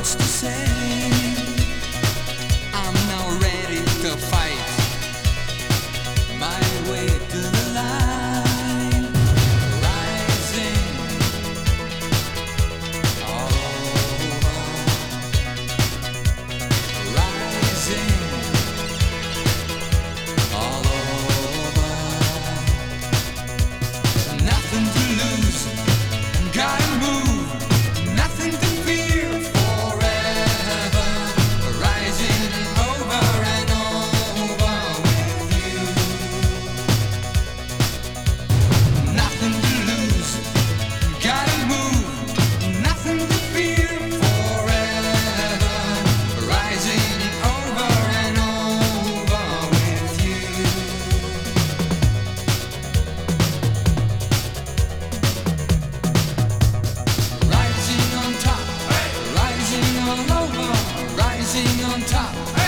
words to say. I'm now ready to fight my way to the line, rising all over, rising all over. Nothing to lose, gotta move, nothing to fear forever, rising over and over with you. Nothing to lose, gotta move, nothing to fear forever, rising over and over with you. Rising on top, rising all over, rising on top.